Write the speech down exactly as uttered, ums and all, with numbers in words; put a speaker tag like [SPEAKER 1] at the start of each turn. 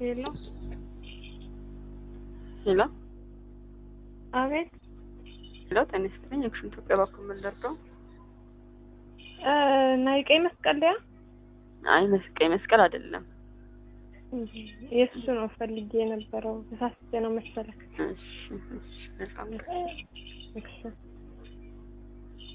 [SPEAKER 1] ሄሎ
[SPEAKER 2] ሄሎ
[SPEAKER 1] አቤት
[SPEAKER 2] ሄሎ ተነስተኝ አክሽን ኢትዮጵያ ባኩ መልደርቶ
[SPEAKER 1] እ ናይ ቀይ መስቀል ያ
[SPEAKER 2] አይ መስቀል መስቀል አይደለም
[SPEAKER 1] የሱ ነው ፈልጌ የነበረው ተሳስቼ ነው መሰለኝ
[SPEAKER 2] እሺ እሺ በጣም
[SPEAKER 1] እሺ